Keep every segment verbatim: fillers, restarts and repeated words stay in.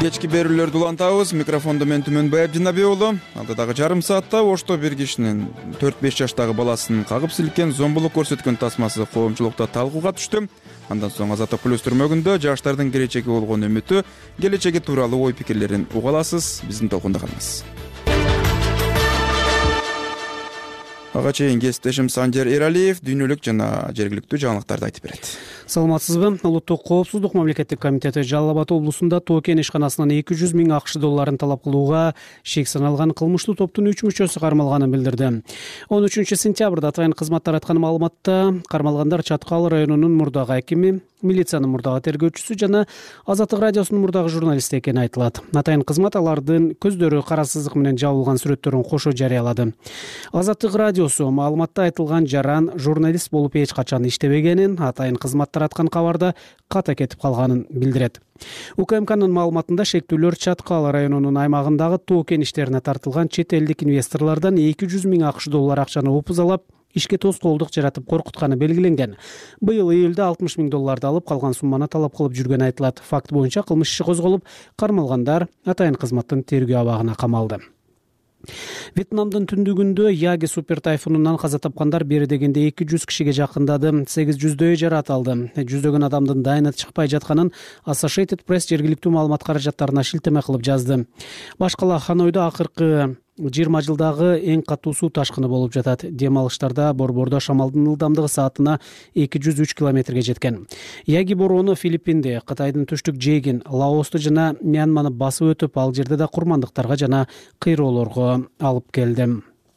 Кечки берүүлөрдү улантабыз. Микрофондо мен Түмөнбай Абдинабек уулу. Алдыдагы жарым саатта Ошто бир кишинин төрт беш жаштагы баласын кагып силкен зомбулук көрсөткөн тасмасы коомчулукта талкууга түштү. Андан соң Азаттык плюс түрмөгүндө жаштардын келечеги болгон үмүтү, келечеги тууралуу ой пикирлерин уга аласыз. Биздин толкунда калыңыз. Ага чейин кесиптешим Санжар Эралиев дүйнөлүк жана жергиликтүү жаңылыктарды айтып берет. Саламатсызбы? Улуттук коопсуздук мамлекеттик комитети Жалал Абад облусунда Тоо кен ишканасынан эки жүз миң акш долларын талап кылууга шек саналган кылмыштуу топтун үч мүчөсү кармалганын билдирди. он үчүнчү сентябрда атайын кызматтар айткан маалыматта кармалгандар Чаткал районунун мурдагы акими, милициянын мурдагы тергөөчүсү жана Азаттык радиосунун мурдагы журналисти экени айтылат. Атайын кызмат алардын көздөрү кара сызык менен жабылган сүрөттөрүн кошо жарыялады. Азаттык радиосу маалыматта айтылган жаран журналист болуп эч качан иштебегенин, атайын кызматтар аткан кабарда ката кетип калганын билдирет. УКМКнын маалыматында шектүүлөр Чаткал районунун аймагындагы тоо кен иштерине тартылган чет элдик инвесторлордон эки жүз миң акш доллар акчаны опузалап, ишке тоскоолдук жаратып коркутканы белгиленген. Быйыл июлда алтымыш миң долларды алып, калган сумманы талап кылып жүргөнү айтылат. Факт боюнча кылмыш иши козголуп, кармалгандар атайын кызматтын тергөө абагына камалды. Вьетнамдын түндүгүндө Яги супер тайфунунан каза тапкандар бери дегенде эки жүз кишиге жакындады, сегиз жүздөй жарат алды. Жүздөгөн адамдын дайыны чыкпай жатканын Associated Press жергиликтүү маалымат каражаттарына шилтеме кылып жазды. Башкала Ханойдо акыркы жыйырма жылдагы эң катуу суу ташкыны болуп жатат. Дем алыштарда борбордо шамалдын ылдамдыгы саатына эки жүз үч километрге жеткен. Яги бороону Филиппинди, Кытайдын түштүк жээгин, Лаосту жана Мьянманы басып өтүп, ал жерде да курмандыктарга жана кыйроолорго алып келди.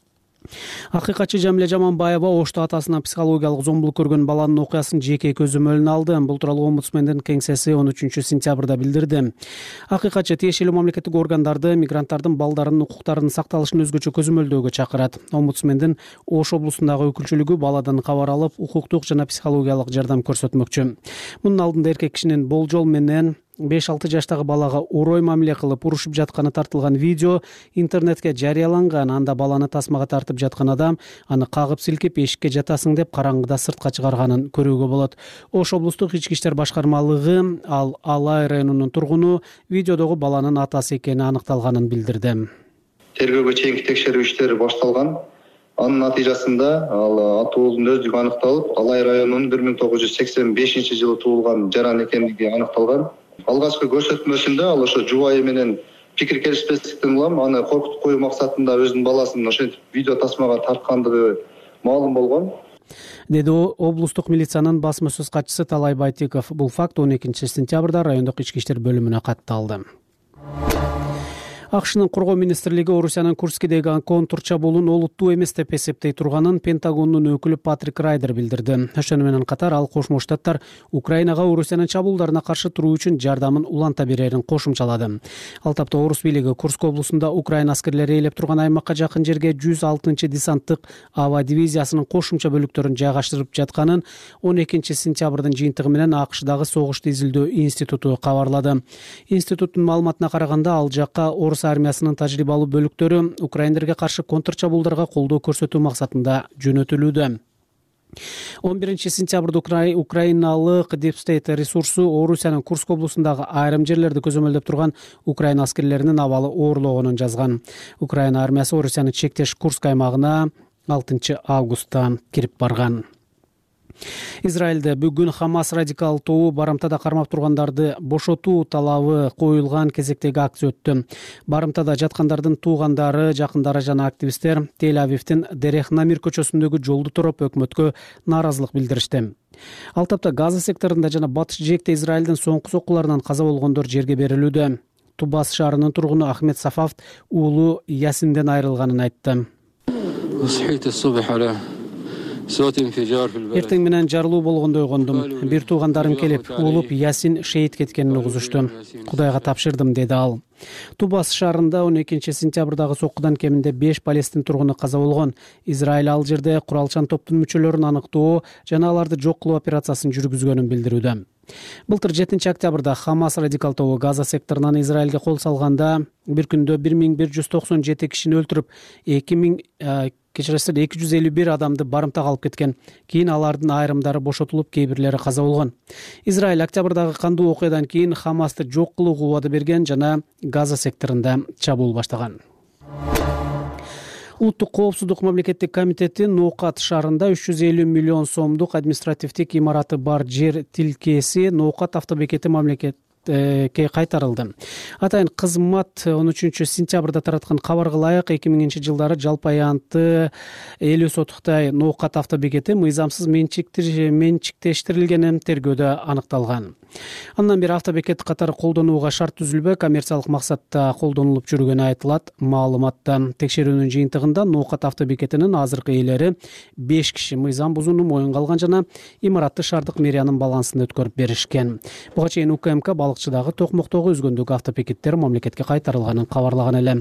Акыйкатчы Жамиле Жаманбаева Ошто атасынан психологиялык зомбулук көргөн баланын окуясын жеке көзөмөлүнө алды. Бул тууралуу омбудсмендин кеңсеси он үчүнчү сентябрда билдирди. Акыйкатчы тиешелүү мамлекеттик органдарды мигранттардын балдарынын укуктарынын сакталышын өзгөчө көзөмөлдөөгө чакырат. Омбудсмендин Ош облусундагы өкүлчүлүгү баладан кабар алып, укуктук жана психологиялык жардам көрсөтмөкчү. Мунун алдында эркек кишинин болжол менен беш алты жаштагы балага орой мамиле кылып урушуп жатканы тартылган видео интернетке жарыяланган. Анда баланы тасмага тартып жаткан адам аны кагып силкип эшикке жатасың деп караңгыда сыртка чыгарганын көрүүгө болот. Ош облустук ички иштер башкармалыгы ал Алай районунун тургуну видеодогу баланын атасы экени аныкталганын билдирди. Тергөөгө чейинки текшерүү иштери башталган. Анын натыйжасында ал атуулдун өздүгү аныкталып, Алай районунун бир миң тогуз жүз сексен бешинчи жылы туулган жаран экендиги аныкталган. Алгачкы көрсөтмөсүндө ал ошо жубайы менен пикир келишпестиктен улам аны коркутуп коюу максатында өзүнүн баласын ошентип видео тасмага тарткандыгы маалым болгон, деди облустук милициянын басма сөз катчысы Талай Байтиков. Бул факт он экинчи сентябрда райондук ички иштер бөлүмүнө катталды. Акшнын коргоо министрлиги Орусиянын Курскидеги контур чабуулун олуттуу эмес деп эсептей турганын Пентагондун өкүлү Патрик Райдер билдирди. Ошону менен катар ал Кошмо Штаттар Украинага Орусиянын чабуулдарына каршы туруу үчүн жардамын уланта берерин кошумчалады. Ал тапта Орус бийлиги Курск облусунда Украина аскерлери ээлеп турган аймакка жакын жерге жүз алтынчы десанттык аба дивизиясынын кошумча бөлүктөрүн жайгаштырып жатканын он экинчи сентябрдын жыйынтыгы менен АКШдагы согушту изилдөө институту кабарлады. Институттун маалыматына караганда, ал жакка Орус армиясынын тажрыйбалуу бөлүктөрү украиндерге каршы контрчабуулдарга колдоо көрсөтүү максатында жөнөтүлүүдө. он биринчи сентябрда украиналык Deep State ресурсу Орусиянын Курск облусундагы айрым жерлерди көзөмөлдөп турган Украина аскерлеринин абалы оорлогонун жазган. Украина армиясы Орусиянын чектеш Курск аймагына алтынчы августта кирип барган. Израилде бүгүн Хамас радикал тобу барымтада кармап тургандарды бошотуу талабы коюлган кезектеги акция өттү. Барымтада жаткандардын туугандары, жакындары жана активисттер Тель-Авивдин Дерех Намир көчөсүндөгү жолду туруп өкмөткө нааразылык билдиришти. Ал тапта Газа секторунда жана батыш жээкте Израилдин соңку соккуларынан каза болгондор жерге берилүүдө. Тубас шаарынын тургуну Ахмед Сафафт уулу Ясинден айрылганын айтты. Эртең менен жарылуу болгондой угундум. Бир туугандарым келип, уулуп Ясин шейит кеткенин угузушту. Кудайга тапшырдым, деди ал. Тубас шаарында он экинчи сентябрдагы соккудан кеминде беш палестин тургуну каза болгон. Израиль ал жерде куралчан топтун мүчөлөрүн аныктоо жана аларды жок кылуу операциясын жүргүзгөнүн билдирүүдө. Былтыр жетинчи октябрда Хамас радикал тобу Газа секторунан Израилге кол салганда бир күндө бир миң бир жүз токсон жети кишини өлтүрүп, эки миң кечиресиз эки жүз элүү бир адамды барымтага алып кеткен. Кийин алардын айрымдары бошотулуп, кээ бирлери каза болгон. Израиль октябрдагы кандуу окуядан кийин Хамасты жок кылууга убада берген жана Газа секторунда чабуул баштаган. Улуттук коопсуздук мамлекеттик комитети Ноокат шаарында үч жүз элүү миллион сомдук административдик имараты бар жер тилкеси Ноокат автобекети мамлекет кайтарылды. Атайын кызмат он үчүнчү сентябрда тараткан кабарга ылайык эки миңинчи жылдары жалпы аянты элүү сотуктай Ноокат автобекети мыйзамсыз менчиктештирилгени тергөөдө аныкталган. Андан бери автобекет катары колдонууга шарт түзүлбөй, коммерциялык максатта колдонулуп жүргөнү айтылат. Маалыматта текшерүүнүн жыйынтыгында Ноокат автобекетинин азыркы ээлери беш киши мыйзам бузууну моюнга алган жана имаратты шаардык мэриянын балансына өткөрүп беришкен. Буга чейин УКМК балыкчыдагы Токмоктогу өзгөндүк автобекеттер мамлекетке кайтарылганын кабарлаган эле.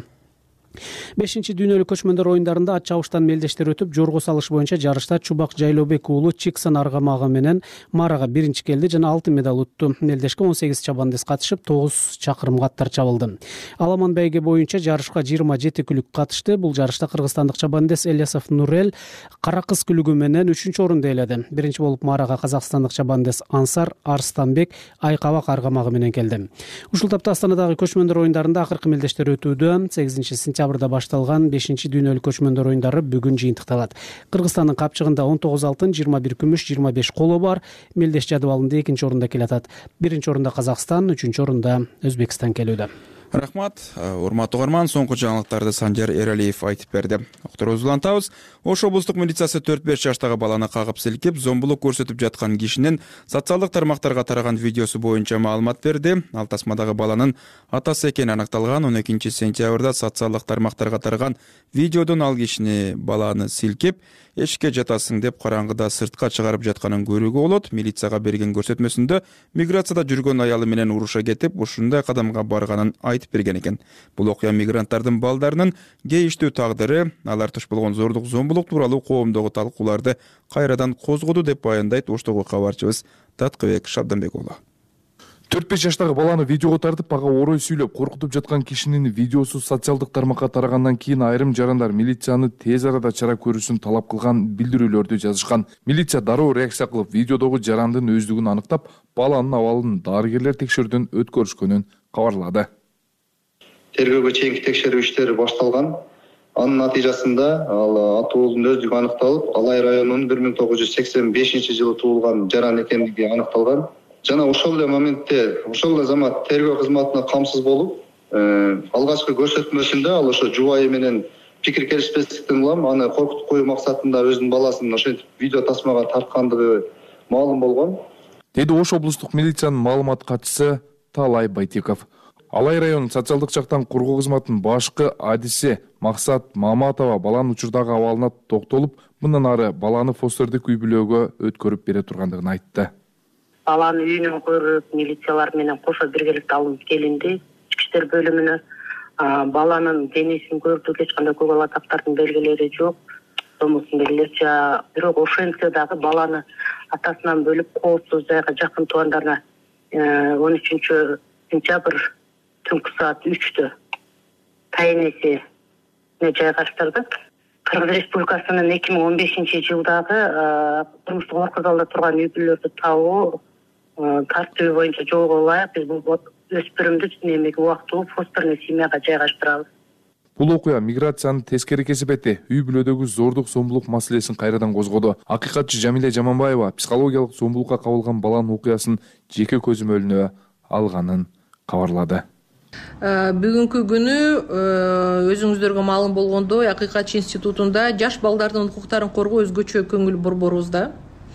бешинчи дүйнөлүк көчмөндөр оюндарында ат чабыштан мелдештер өтүп, жорго салыш боюнча жарышта Чубак Жайлообек уулу Чиксон аргамагы менен Марага биринчи келди жана алтын медаль утту. Мелдешке он сегиз чабандес катышып, тогуз чакырымга аттар чабылды. Аламан байге боюнча жарышка жыйырма жети күлүк катышты. Бул жарышта кыргызстандык чабандес Элиясов Нурел кара кыз күлүгү менен үчүнчү орунду ээледи. Биринчи болуп Марага казакстандык чабандес Ансар Арстанбек Айкабак аргамагы менен келди. Ушул тапта Астанадагы көчмөндөр оюндарында акыркы мелдештер өтүүдө. сегизинчи сентябрда башталган бешинчи дүйнөлүк көчмөндөр оюндары бүгүн жыйынтыкталат. Кыргызстандын капчыгында он тогуз алтын, жыйырма бир күмүш, жыйырма беш коло бар. Мелдеш жадыбалында экинчи орунда келатат. Биринчи орунда Казакстан, үчүнчү орунда Өзбекстан келүүдө. Рахмат. Урматтуу угарман, соңку жаңылыктарды Санжар Эралиев айтып берди. Окторубуз улантабыз. Ош облустук милициясы төрт беш жаштагы баланы кагып силкип, зомбулук көрсөтүп жаткан кишинин социалдык тармактарга тараган видеосу боюнча маалымат берди. Ал тасмадагы баланын атасы экени аныкталган. он экинчи сентябрда социалдык тармактарга тараган видеодон ал кишини баланы силкип, эшикке жатасың деп караңгыда сыртка чыгарып жатканын көрүүгө болот. Милицияга берген көрсөтмөсүндө миграцияда жүргөн аялы менен уруша кетип, ушундай кадамга барганын айтып берген экен. Бул окуя мигранттардын балдарынын кейиштүү тагдыры, алар туш болгон зордук, зомбулук тууралуу коомдогу талкууларды кайрадан козгоду деп баяндайт Оштогу кабарчыбыз Таткыбек Шабданбек уулу. төрт беш жаштагы баланы видеого тартып, ага орой сүйлөп коркутуп жаткан кишинин видеосу социалдык тармакка тарагандан кийин айрым жарандар милицияны тез арада чара көрүүсүн талап кылган билдирүүлөрдү жазышкан. Милиция дароо реакция кылып, видеодогу жарандын өздүгүн аныктап, баланын абалын дарыгерлер текшерүүдөн өткөрүшкөнүн кабарлады. Тергөөгө чейинки текшерүү иштери башталган. Анын натыйжасында ал атуулдун өздүгү аныкталып, Алай районунун бир миң тогуз жүз сексен бешинчи жылы туулган жаран экендиги аныкталган. Жана ошол эле моментте, ошол эле замат тергөө кызматына камсыз болуп, алгачкы көрсөтмөсүндө ал ошо жубайы менен пикир келишпестиктен улам аны коркутуп коюу максатында өзүнүн баласын ошентип видео тасмага тарткандыгы маалым болгон. Деди Ош облустук милициянын маалымат катчысы Талай Байтеков. Алай районунун социалдык жактан коргоо кызматынын башкы адиси Максат Маматова баланын учурдагы абалына токтолуп, мындан ары баланы фостердик үй бүлөгө өткөрүп бере тургандыгын айтты. Баланы үйүнөн көрүп, милициялар менен кошо биргеликте алынып келинди. Ички иштер бөлүмүнө баланын денесин көрдүк, эч кандай көк алатактардын белгилери жок. Томосун белгилерчи, бирок ошентсе дагы баланы атасынан бөлүп коопсуз жайга жакын туугандарына он үчүнчү сентябрь түнкү саат үчтө тайынесине жайгаштырды. Кыргыз Республикасынын эки миң он бешинчи жылдагы турмуштук оор кырдаалда турган үй бүлөлөрдү табуу тартиби боюнча жолго ылайык биз бул өспүрүмдү эмеге убактылуу фостерный семьяга жайгаштырабыз. Бул окуя миграциянын тескери кесепети, үй бүлөдөгү зордук, зомбулук маселесин кайрадан козгоду. Акыйкатчы Жамиле Жаманбаева психологиялык зомбулукка кабылган баланын окуясын жеке көзөмөлүнө алганын кабарлады. Бүгүнкү күнү өзүңүздөргө маалым болгондой, Акыйкатчы институтунда жаш балдардын укуктарын коргоо өзгөчө көңүл борборубузда.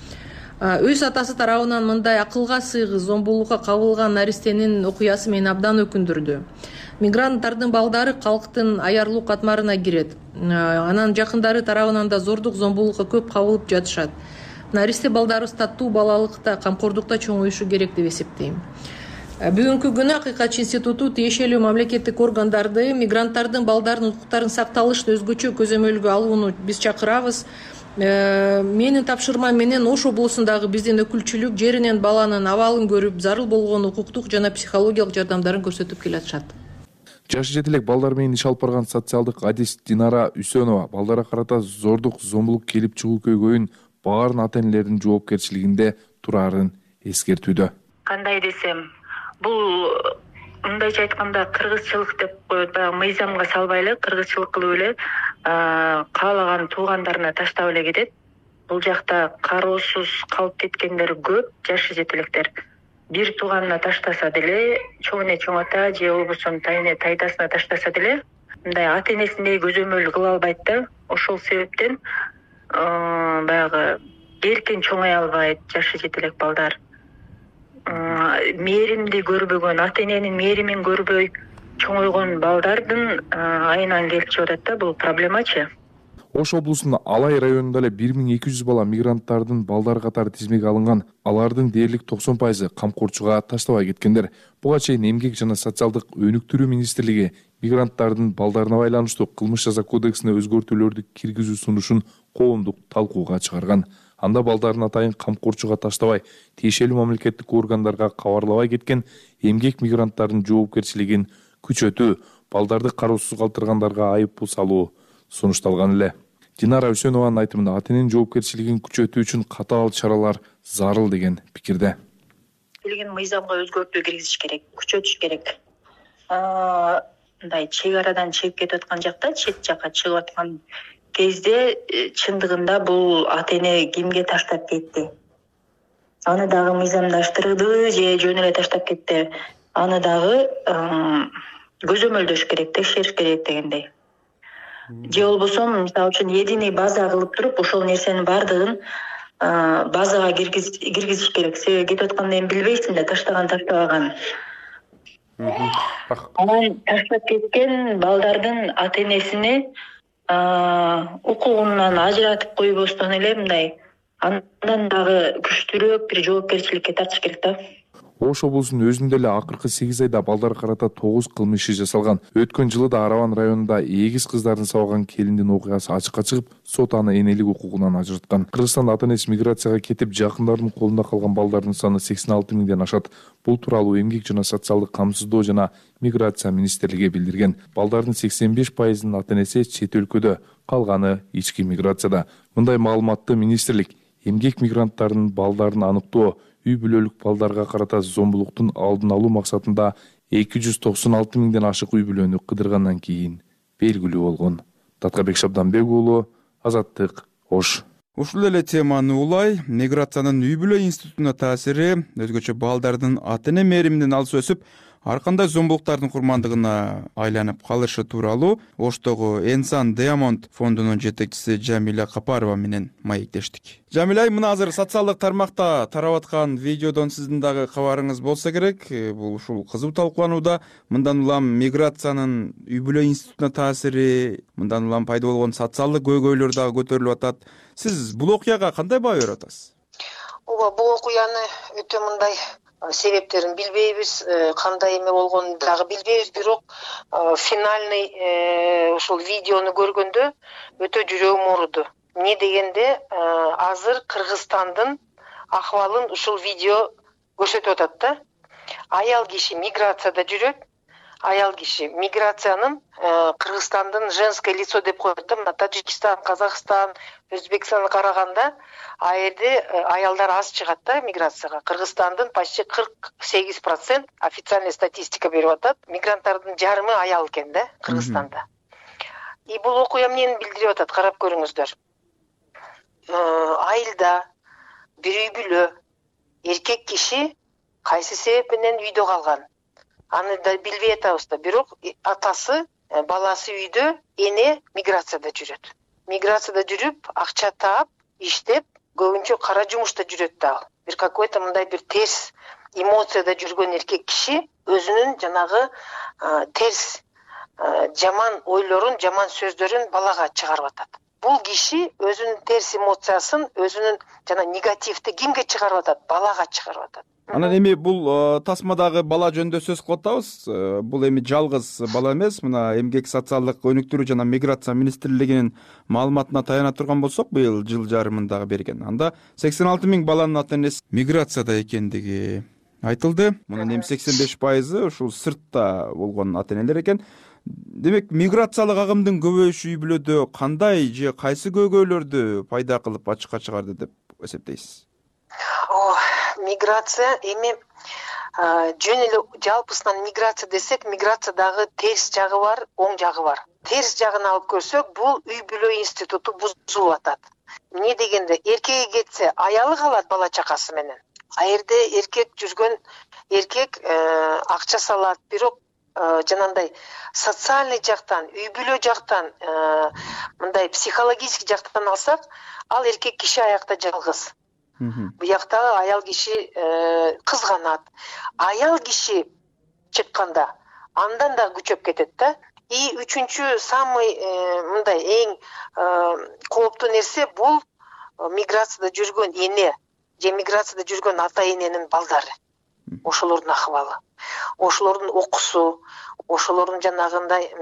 Өз атасы тарабынан мындай акылга сыйгыз зомбулукка кабылган наристенин окуясы мени абдан өкүндүрдү. Мигранттардын балдары калктын аярлуу катмарына кирет. Анан жакындары тарабынан да зордук, зомбулукка көп кабылып жатышат. Наристе балдарыбыз таттуу балалыкта, камкордукта чоңоюшу керек деп эсептейм. Бүгүнкү күнү Акыйкатчы институту тиешелүү мамлекеттик органдарды мигранттардын балдарынын укуктарын сакталышты өзгөчө көзөмөлгө алууну биз чакырабыз. менин тапшырмам менен Ош облусундагы биздин өкүлчүлүк жеринен баланын абалын көрүп, зарыл болгон укуктук жана психологиялык жардамдарын көрсөтүп келатышат. Жашы жети элек балдар менен иш алып барган социалдык адист Динара Үсөнова балдарга карата зордук, зомбулук келип чыгуу көйгөйүн баарын ата энелердин жоопкерчилигинде турарын эскертүүдө. Кандай десем, бул мындайча айтканда кыргызчылык деп коет, баягы мыйзамга салбай эле кыргызчылык кылып эле каалаган туугандарына таштап эле кетет. Бул жакта кароосуз калып кеткендер көп, жашы жетелектер. Бир тууганына таштаса деле, чоң эне чоң ата же болбосо тайне тайдасына таштаса деле, мындай ата энесиндей көзөмөл кыла албайт да. Ошол себептен баягы эркен чоңой албайт жашы жетелек балдар. Мээримди көрбөгөн, ата эненин мээримин көрбөй чоңойгон балдардын айынан келип чыгып атат да, бул проблемачы. Ош облусунун Алай районунда эле бир миң эки жүз бала мигранттардын балдар катары тизмеге алынган. Алардын дээрлик токсон пайызы камкорчуга таштабай кеткендер. Буга чейин Эмгек жана социалдык өнүктүрүү министрлиги мигранттардын балдарына байланыштуу кылмыш жаза кодексине өзгөртүүлөрдү киргизүү сунушун коомдук талкууга чыгарган. Анда балдарын атайын камкорчуга таштабай, тиешелүү мамлекеттик органдарга кабарлабай кеткен эмгек мигранттардын жоопкерчилигин күчөтүү, балдарды кароосуз калтыргандарга айып пул салуу сунушталган эле. Динара Үсөнованын айтымында ата эненин жоопкерчилигин күчөтүү үчүн катаал чаралар зарыл деген пикирде. Билген мыйзамга өзгөртүү киргизиш керек, күчөтүш керек. Мындай чек арадан чегип кетип аткан жакта, чет жакка чыгып аткан кезде чындыгында бул ата эне кимге таштап кетти? Аны дагы мыйзамдаштырды же жөн эле таштап кетти? Аны дагы көзөмөлдөш керек, текшериш керек дегендей. Же болбосо мисалы үчүн единый база кылып туруп, ошол нерсенин баардыгын базага киргизиш керек. Себеби кетип атканда эми билбейсиң да, таштаган таштабаган. Анан таштап кеткен балдардын ата энесини укугунан ажыратып койбостон эле мындай андан дагы күчтүүрөөк бир жоопкерчиликке тартыш керек да. Ош облусунун өзүндө эле акыркы сегиз айда балдар карата тогуз кылмыш иши жасалган. Өткөн жылы да Араван районунда эгиз кыздардын сабаган келиндин окуясы ачыкка чыгып, сот аны энелик укугунан ажырткан. Кыргызстанда ата энеси миграцияга кетип, жакындарынын колунда калган балдардын саны сексен алты миңден ашат. Бул тууралуу Эмгек жана социалдык камсыздоо жана миграция министрлиги билдирген. Балдардын сексен беш пайызынын ата энеси чет өлкөдө, калганы ички миграцияда. Мындай маалыматты министрлик эмгек мигранттарынын балдарын аныктоо, үй бүлөлүк балдарга карата зомбулуктун алдын алуу максатында эки жүз токсон алты миңден ашык үй бүлөнү кыдыргандан кийин белгилүү болгон. Таткабек Шабданбек уулу, Азаттык, Ош. Ушул эле теманы улай, миграциянын үй бүлө институтуна таасири, өзгөчө балдардын ата эне мээриминен алыс өсүп, ар кандай зомбулуктардын курмандыгына айланып калышы тууралуу Оштогу Энсан Диамонд фондунун жетекчиси Жамиля Капарова менен маектештик. Жамиля, мына азыр социалдык тармакта тарап аткан видеодон сиздин дагы кабарыңыз болсо керек. Бул ушул кызуу талкууланууда. Мындан улам миграциянын үй бүлө институтуна таасири, мындан улам пайда болгон социалдык көйгөйлөр дагы көтөрүлүп атат. Сиз бул окуяга кандай баа берип атасыз? Ооба, бул окуяны өтө мындай себептерин билбейбиз, кандай эме болгонун дагы билбейбиз, бирок финальный ушул видеону көргөндө өтө жүрөгүм ооруду. Эмне дегенде, азыр Кыргызстандын акыбалын ушул видео көрсөтүп атат да. Аял киши миграцияда жүрөт, аял киши миграциянын Кыргызстандын женское лицо деп коет да. Мына Таджикистан, Казакстан, Өзбекстанга караганда а жерде аялдар аз чыгат да миграцияга. Кыргызстандын почти кырк сегиз процент официальный статистика берип атат. Мигранттардын жарымы аял экен да Кыргызстанда. И бул окуя эмнени билдирип атат, карап көрүңүздөр. Айылда бир үй бүлө эркек киши кайсы себеп менен үйдө калган. Аны да билбей атабыз да, бирок атасы, баласы үйдө, эне миграцияда жүрөт. Миграцияда жүрүп, акча таап, иштеп, көбүнчө кара жумушта жүрөт да. Бир какой-то мындай бир терс эмоцияда жүргөн эркек киши өзүнүн жанагы терс жаман ойлорун, жаман сөздөрүн балага чыгарып атат. бул киши өзүнүн терс эмоциясын, өзүнүн жана негативди кимге чыгарып атат? Балага чыгарып атат. Анан эми бул тасмадагы бала жөнүндө сөз кылып атабыз. Бул эми жалгыз бала эмес. Мына Эмгек социалдык өнүктүрүү жана миграция министрлигинин маалыматына таяна турган болсок, быйыл жыл жарымындагы берген. Анда сексен алты миң баланын ата энеси миграцияда экендиги айтылды. Мунун эми сексен беш пайызы ушул сыртта болгон ата энелер экен. Демек, миграциялык агымдын көбөйүшү үй бүлөдө кандай же кайсы көйгөйлөрдү пайда кылып ачыкка чыгарды деп эсептейсиз? Миграция эми жөн эле жалпысынан миграция десек, миграциядагы терс жагы бар, оң жагы бар. Терс жагын алып көрсөк, бул үй бүлө институту бузулуп атат. Эмне дегенде, эркеги кетсе, аялы калат бала чакасы менен. А жерде эркек жүргөн эркек акча салат, бирок жанагындай социальный жактан, үй бүлө жактан, мындай психологический жактан алсак, ал эркек киши аякта жалгыз. Буяктагы аял киши кызганат. Аял киши чыкканда андан да күчөп кетет да. И үчүнчү самый мындай эң кооптуу нерсе бул миграцияда жүргөн эне же миграцияда жүргөн ата эненин балдары. Ошолордун акыбалы, ошолордун окуусу, ошолордун жанагындай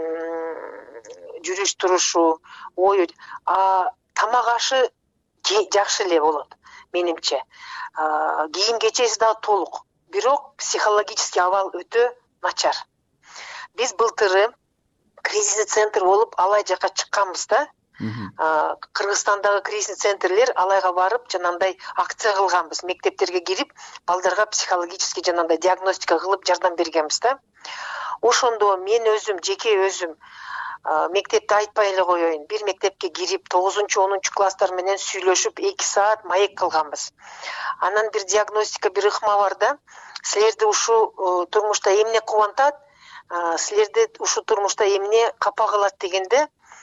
жүрүш турушу, ою, а тамак ашы жакшы эле болот. Менимче, кийим кечеси да толук, бирок психологический абал өтө начар. Биз былтыры кризисный центр болуп алай жака чыкканбыз да. Кыргызстандагы кризисный центрлер алайга барып, жанагындай акция кылганбыз, мектептерге кирип, балдарга психологический жанагындай диагностика кылып жардам бергенбиз да. Ошондо мен өзүм, жеке өзүм мектепте айтпай эле коеюн, бир мектепке кирип, тогузунчу онунчу класстар менен сүйлөшүп, эки саат маек кылганбыз. Анан бир диагностика, бир ыкма бар да, силерди ушу турмушта эмне кубантат, силерди ушу турмушта эмне капа кылат дегенде,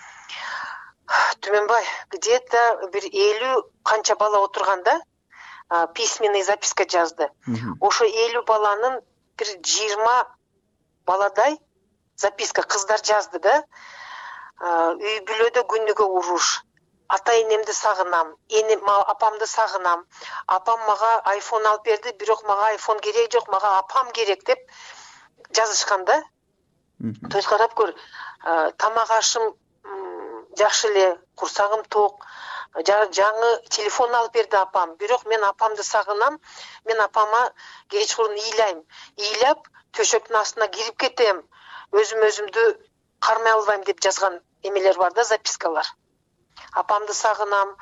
Түмөнбай, где-то бир элүү канча бала отурганда, письменный записка жазды. Ошо элүү баланын бир жыйырма баладай записка кыздар жазды да. Үй бүлөдө күнүгө уруш. Ата энемди сагынам, энем апамды сагынам. Апам мага айфон алып берди, бирок мага айфон керек жок, мага апам керек деп жазышкан да. То есть карап көр, тамак ашым жакшы эле, курсагым ток, жаңы телефон алып берди апам, бирок мен апамды сагынам, мен апама кечкурун ыйлайм, ыйлап төшөктүн астына кирип кетем, өзүм өзүмдү кармай албайм деп жазган эмелер бар да, запискалар. Апамды сагынам,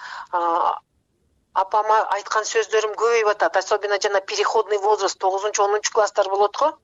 апама айткан сөздөрүм көбөйүп атат, особенно жана переходный возраст, тогузунчу онунчу класстар болот го.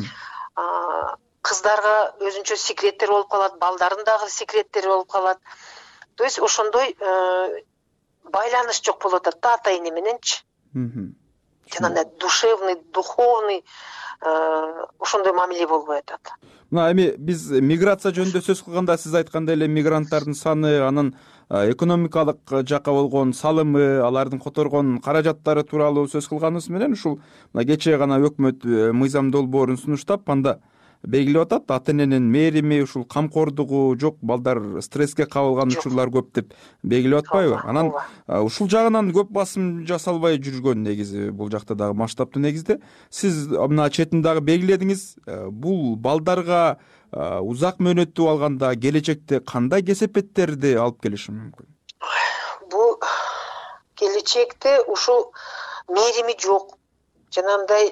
Кыздарга өзүнчө секреттер болуп калат, балдардын дагы секреттери болуп калат. То есть ошондой байланыш жок болуп атат да ата эне мененчи. Жанагындай душевный, духовный ошондой мамиле болбой атат. Мына эми биз миграция жөнүндө сөз кылганда сиз айткандай эле мигранттардын саны, анын экономикалык жакка болгон салымы, алардын которгон каражаттары тууралуу сөз кылганыбыз менен ушул мына кечээ гана өкмөт мыйзам долбоорун сунуштап, анда белгилеп атат, ата эненин мээрими, ушул камкордугу жок, балдар стресске кабылган учурлар көп деп белгилеп атпайбы? Анан ушул жагынан көп басым жасалбай жүргөн негизи бул жакта дагы масштабтуу негизде. Сиз мына четин дагы белгиледиңиз, бул балдарга узак мөөнөттүү алганда келечекте кандай кесепеттерди алып келиши мүмкүн? Бул келечекте ушул мээрими жок, жанагындай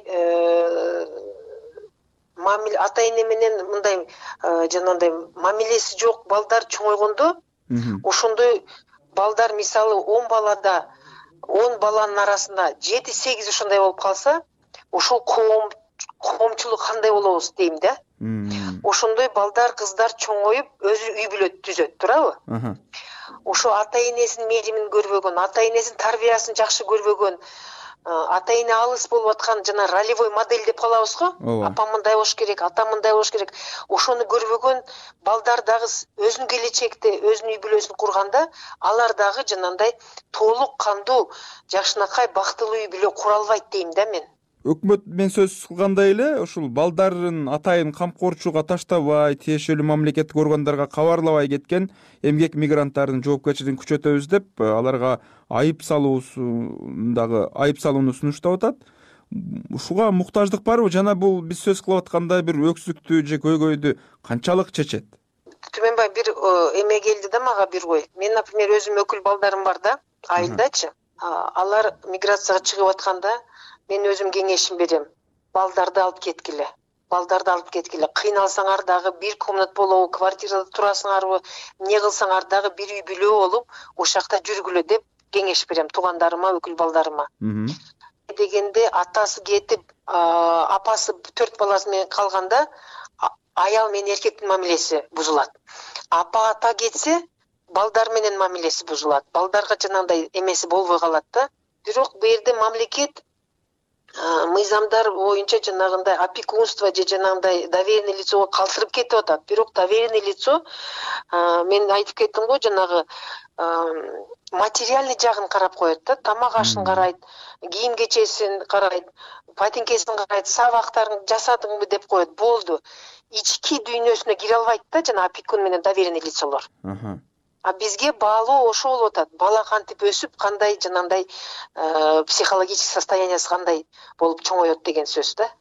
мамиле ата эне менен мындай жанагындай мамилеси жок балдар чоңойгондо, ошондой балдар мисалы он балада, он баланын арасында жети сегиз ошондой болуп калса, ошол коом коомчулук кандай болобуз дейм да. Ошондой балдар, кыздар чоңоюп, өзү үй бүлө түзөт, туурабы? Ошо ата энесинин мээримин көрбөгөн, ата энесинин тарбиясын жакшы көрбөгөн, ата эне алыс болуп аткан жана ролевой модель деп калабыз го. Апам мындай болуш керек, атам мындай болуш керек. Ошону көрбөгөн балдар дагы өзүнүн келечекте, өзүнүн үй бүлөсүн курганда, алар дагы жанагындай толук кандуу, жакшынакай бактылуу үй бүлө кура албайт дейм да мен. өкмөт менен сөз кылгандай эле ушул балдарын атайын камкорчууга таштабай, тиешелүү мамлекеттик органдарга кабарлабай кеткен эмгек мигранттардын жоопкерчилигин күчөтөбүз деп аларга айып салуусундагы айып салууну сунуштап атат. Ушуга муктаждык барбы жана бул биз сөз кылып аткандай бир өксүктү же көйгөйдү канчалык чечет? Түмөнбай бир эме келди да мага бир ой. Мен, например, өзүм өкүл балдарым бар да, айылдачы. Алар миграцияга чыгып атканда мен өзүм кеңешим берем. Балдарды алып кеткиле. Балдарды алып кеткиле. Кыйналсаңар дагы бир комнат болобу, квартирада турасыңарбы, эмне кылсаңар дагы бир үй бүлө болуп, ошол жакта жүргүлө деп кеңеш берем туугандарыма, өкүл балдарыма. Дегенде атасы кетип, апасы төрт баласы менен калганда аял менен эркектин мамилеси бузулат. Апа ата кетсе, балдар менен мамилеси бузулат. Балдарга жанагындай эмеси болбой калат да. Бирок бу жерде мамлекет мыйзамдар боюнча жанагындай опекунство же жанагындай доверенный лицого калтырып кетип атат. Бирок доверенный лицо мен айтып кеттим го, жанагы материальный жагын карап коет да, тамак ашын карайт, кийим кечесин карайт, патинкесин карайт, сабактарын жасадыңбы деп коет, болду. Ички дүйнөсүнө кире албайт да жана опекун менен доверенный лицолор. А бизге баалоо ошо болуп атат. Бала кантип өсүп, кандай жанагындай психологический состояниясы кандай болуп чоңоет деген сөз да.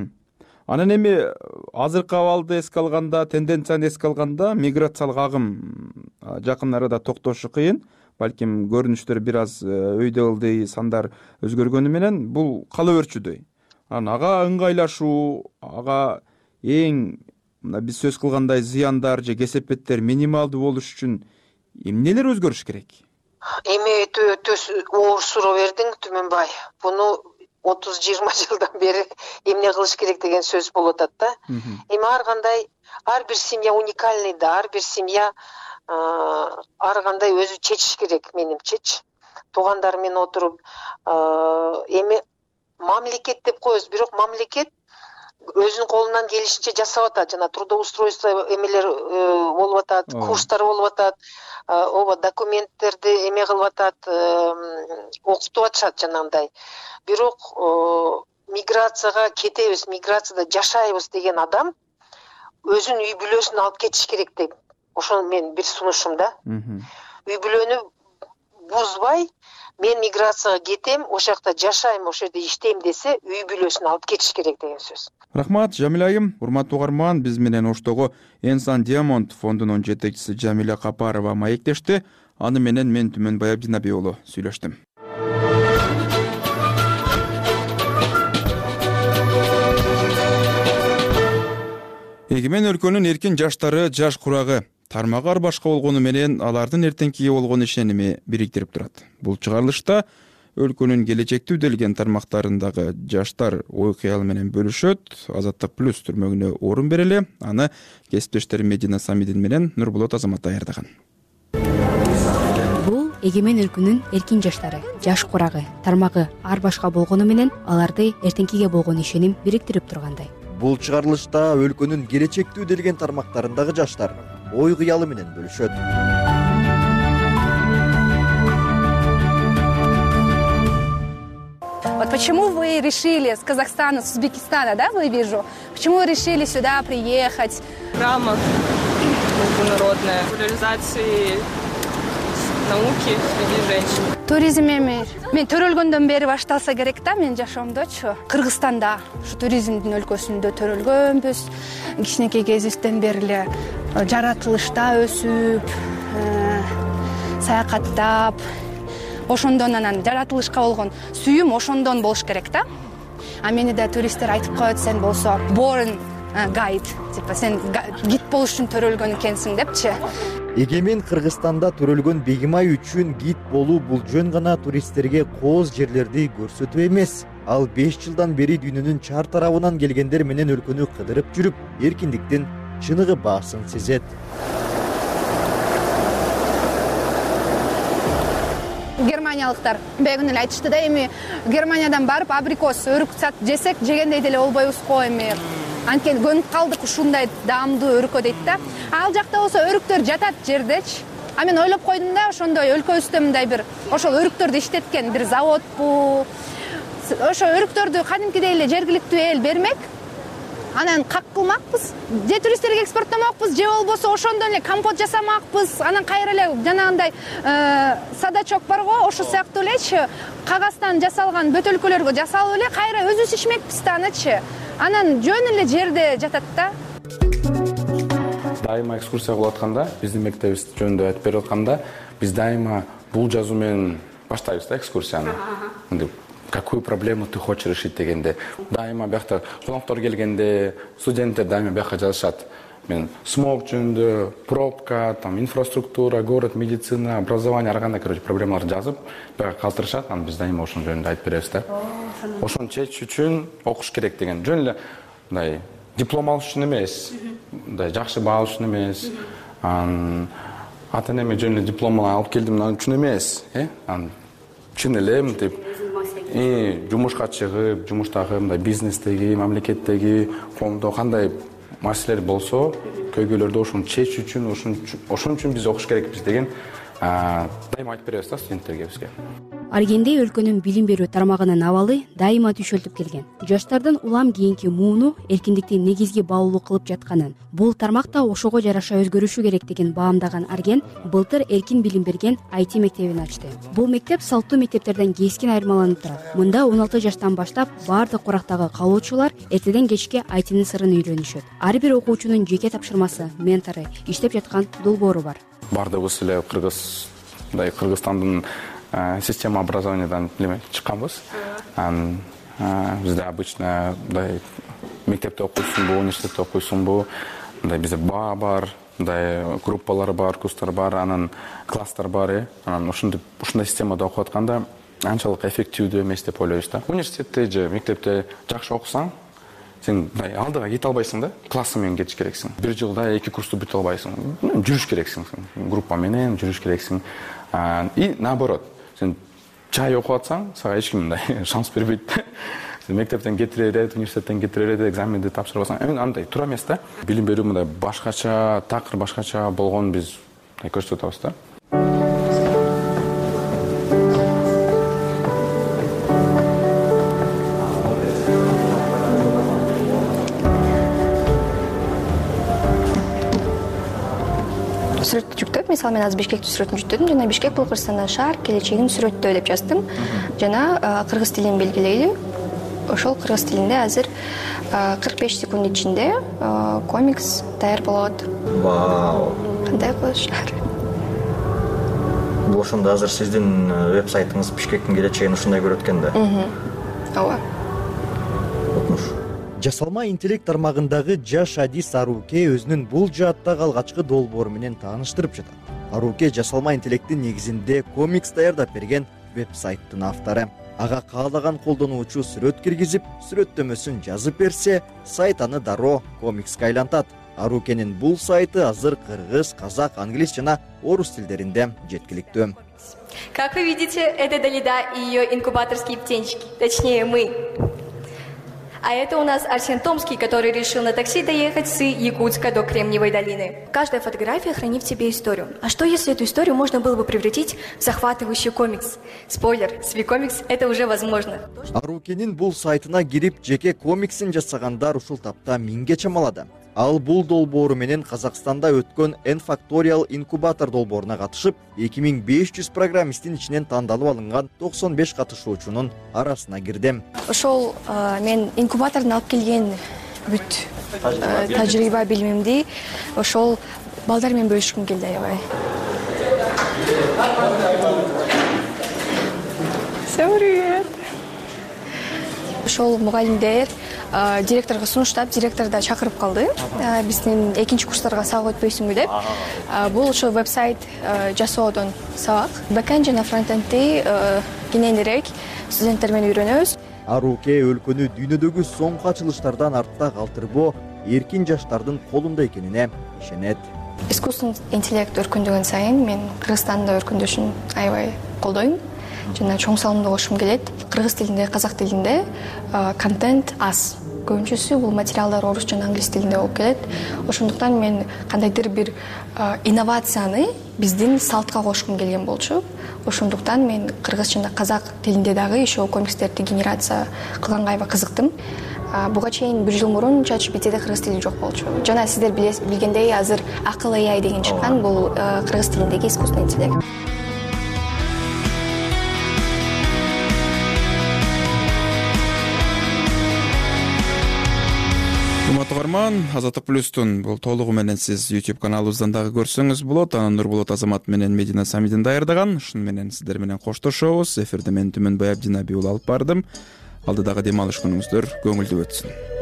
Анан эми азыркы абалды эске алганда, тенденцияны эске алганда, миграциялык агым жакын арада токтошу кыйын. Балким көрүнүштөр бир аз өйдө ылдый, сандар өзгөргөнү менен бул кала берчүдөй. Анан ага ыңгайлашуу, ага эң мына биз сөз кылгандай зыяндар же кесепеттер минималдуу болуш үчүн эмнелер өзгөрүш керек? Эми өтө өтө оор суроо бердиң, Түмөнбай. Буну отуз жыйырма жылдан бери эмне кылыш керек деген сөз болуп атат да. Эми ар кандай, ар бир семья уникальный да, ар бир семья ар кандай өзү чечиш керек менимчечи. Туугандар менен отуруп, эми мамлекет деп коебуз, бирок мамлекет өзүнүн колунан келишинче жасап атат. Жана трудоустройство эмелер болуп атат, курстар болуп атат, ооба документтерди эме кылып атат, окутуп атышат жанагындай. Бирок миграцияга кетебиз, миграцияда жашайбыз деген адам өзүнүн үй бүлөсүн алып кетиш керек деп. Ошол мен бир сунушум да. Үй бүлөнү бузбай, мен миграцияга кетем, ошол жакта жашайм, ошол жерде иштейм десе, үй бүлөсүн алып кетиш керек деген сөз. Рахмат, Жамиля айым. Урматтуу угарман, биз менен оштогу Энсан Диамонд фондунун жетекчиси Жамиля Капарова маектешти. Аны менен мен Түмөнбай Абдинабий уулу сүйлөштүм. Эгемен өлкөнүн эркин жаштары жаш курагы тармагы ар башка болгону менен алардын эртеңкиге болгон ишеними бириктирип турат. Бул чыгарылышта өлкөнүн келечекте үдөлгөн тармактарындагы жаштар ой кыял менен бөлүшөт. Азаттык плюс түрмөгүнө орун берели. Аны кесиптештерим Медина Самидин менен Нурбулот Азамат даярдаган. Бул эгемен өлкөнүн эркин жаштары жаш курагы тармагы ар башка болгону менен аларды эртеңкиге болгон ишеним бириктирип тургандай. Бул чыгарылышта өлкөнүн келечекте үдөлгөн тармактарындагы жаштар ой кыялы менен бөлүшөт. Вот почему вы решили с Казахстана, с Узбекистана, да, вы вижу? Почему вы решили сюда приехать? Программа международная популяризации науки среди женщин. Туризм эми мен төрөлгөндөн бери башталса керек да, мен жашоомдочу. Кыргызстанда ушу туризмдин өлкөсүндө төрөлгөнбүз. Кичинекей кезибизден бери эле жаратылышта өсүп, саякаттап, ошондон анан жаратылышка болгон сүйүм ошондон болуш керек да. А мени да туристтер айтып коет, сен болсо born guide, типа сен гид болуш үчүн төрөлгөн экенсиң депчи. Эгемен Кыргызстанда төрөлгөн Бегимай үчүн гид болуу бул жөн гана туристтерге кооз жерлерди көрсөтүү эмес. Ал беш жылдан бери дүйнөнүн чар тарабынан келгендер менен өлкөнү кыдырып жүрүп, эркиндиктин чыныгы баасын сезет. Германиялыктар бегүн эле айтышты да, эми Германиядан барып абрикос, өрүк жесек жегендей деле болбойбуз го, эми анткени көнүп калдык ушундай даамдуу өрүккө дейт да. Ал жакта болсо өрүктөр жатат жердечи. А мен ойлоп койдум да, ошондой өлкөбүздө мындай бир ошол өрүктөрдү иштеткен бир заводбу, ошо өрүктөрдү кадимкидей эле жергиликтүү эл бермек, анан как кылмакпыз? Же туристтерге экспорттомокпуз, же болбосо ошондон эле компот жасамакпыз. Анан кайра эле жанагындай садачок барго, ошол сыяктуу элечи кагаздан жасалган бөтөлкөлөргө жасалып эле кайра өзүбүз ичмекпиз да анычы. Анан жөн эле жерде жатат да. Дайыма экскурсия кылып атканда, биздин мектебибиз жөнүндө айтып берип атканда, биз дайыма бул жазуу менен баштайбыз да экскурсияны. Какую проблему ты хочешь решить дегенде. Дайыма биякта коноктор келгенде, студенттер дайыма бияка жазышат. Мен смог жөнүндө, пробка, там инфраструктура, город, медицина, образование, ар кандай короче проблемаларды жазып, бияка калтырышат. Анан биз дайыма ошонун жөнүндө айтып беребиз да. Ошону чечүү үчүн окуш керек деген. Жөн эле мындай диплом алыш үчүн эмес, мындай жакшы баа алыш үчүн эмес. Анан ата энеме жөн эле диплом алып келдим үчүн эмес, э? Анан чын эле мынтип жумушка чыгып, жумуштагы мындай бизнестеги, мамлекеттеги, коомдо кандай маселелер болсо, көйгөйлөрдү ошону чечүү үчүн, ошон үчүн биз окуш керекпиз деген дайыма айтып беребиз да студенттерге бизге. Аргенде өлкөнүн билим берүү тармагынын абалы дайыма түшөлтүп келген. Жаштардын улам кийинки мууну эркиндикти негизги баалуу кылып жатканын, бул тармак да ошого жараша өзгөрүшү керектигин баамдаган Арген былтыр эркин билим берген ай ти мектебин ачты. Бул мектеп салттуу мектептерден кескин айырмаланып турат. Мында он алты жаштан баштап баардык курактагы калуучулар эртеден кечке ай тинин сырын үйрөнүшөт. Ар бир окуучунун жеке тапшырмасы, ментору, иштеп жаткан долбоору бар. Бардыгыбыз эле Кыргыз, мындай Кыргызстандын система образованиядан чыкканбыз. Анан бизде обычно мындай мектепте окуйсуңбу, университетте окуйсуңбу, мындай бизде баа бар, мындай группалар бар, курстар бар, анан класстар бар, э. Анан ушундай ушундай системада окуп атканда анчалык эффективдүү эмес деп ойлойбуз да. Университетте же мектепте жакшы окусаң, сен мындай алдыга кете албайсың да, классың менен кетиш керексиң. Бир жылда эки курсту бүтө албайсың. Жүрүш керексиң, группа менен жүрүш керексиң. И наоборот, сен чай окуп атсаң, сага эч ким мындай шанс бербейт. Сен мектептен кетире берет, университеттен кетире берет, экзаменди тапшырбасаң, эми андай туура эмес да. Билим берүү мындай башкача, такыр башкача болгонун биз көрсөтүп атабыз да. Сүрөттү жүктөп, мисалы мен азыр Бишкектин сүрөтүн жүктөдүм. Жана Бишкек бул Кыргызстандын шаар келечегин сүрөттөө деп жаздым. Жана кыргыз тилин белгилейли. Ошол кыргыз тилинде азыр кырк беш секунд ичинде комикс даяр болот. Вау. Кандай кылышар? Бул ошондо азыр сиздин веб-сайтыңыз Бишкектин келечегин ушундай көрөт экен да. Ооба. Жасалма интеллект тармагындагы жаш Адис Аруке өзүнүн бул жааттагы алгачкы долбоору менен тааныштырып жатат. Аруке жасалма интеллекттин негизинде комикс даярдап берген веб-сайттын автору. Ага каалаган колдонуучу сүрөт киргизип, сүрөттөмөсүн жазып берсе, сайт аны дароо комикске айлантат. Арукенин бул сайты азыр кыргыз, казак, англис жана орус тилдеринде жеткиликтүү. Как вы видите, это Далида и ее инкубаторские птенчики, точнее мы. А это у нас Арсен Томский, который решил на такси доехать с Якутска до Кремниевой долины. Каждая фотография хранит в себе историю. А что, если эту историю можно было бы превратить в захватывающий комикс? Спойлер, с Викомикс это уже возможно. Арукенин бул сайтына кирип, жеке комиксин жасагандар ушул тапта миңге чамалады. Ал бул долбоору менен Казакстанда өткөн N-Factorial инкубатор долбооруна катышып, эки миң беш жүз программисттин ичинен тандалып алынган токсон беш катышуучунун арасына кирди. Ошол мен инкубатордон алып келген бүт тажрыйба билимимди ошол балдар менен бөлүшкүм келди аябай. Всем привет. Ошол мугалимдер директорго сунуштап, директор да чакырып калды. Биздин экинчи курстарга сабак өтпөйсүңбү деп. Бул ошо веб-сайт жасоодон сабак. Бэкэнд жана фронтендди кененирээк студенттер менен үйрөнөбүз. Аруке өлкөнү дүйнөдөгү соңку ачылыштардан артта калтырбоо эркин жаштардын колунда экенине ишенет. Искусственный интеллект өркүндөгөн сайын мен Кыргызстанда өркүндөшүн аябай колдойм. жана чоң салымды кошкум келет. Кыргыз тилинде, казак тилинде контент аз. Көбүнчөсү бул материалдар орус жана англис тилинде болуп келет. Ошондуктан мен кандайдыр бир инновацияны биздин салтка кошкум келген болчу. Ошондуктан мен кыргыз жана казак тилинде дагы еще комикстерди генерация кылганга аябай кызыктым. Буга чейин бир жыл мурун ChatGPT'де кыргыз тили жок болчу. Жана сиздер билгендей азыр акыл эй ай деген чыккан, бул кыргыз тилиндеги искусственный интеллект. Урматтуу угарман, Азаттык плюстун бул толугу менен сиз YouTube каналыбыздан дагы көрсөңүз болот. Анан Нурболот Азамат менен Медина Самидин даярдаган. Ушун менен сиздер менен коштошобуз. Эфирде мен Түмөнбай Абдинабий алып бардым. Алдыдагы дем алыш күнүңүздөр көңүлдүү өтсүн.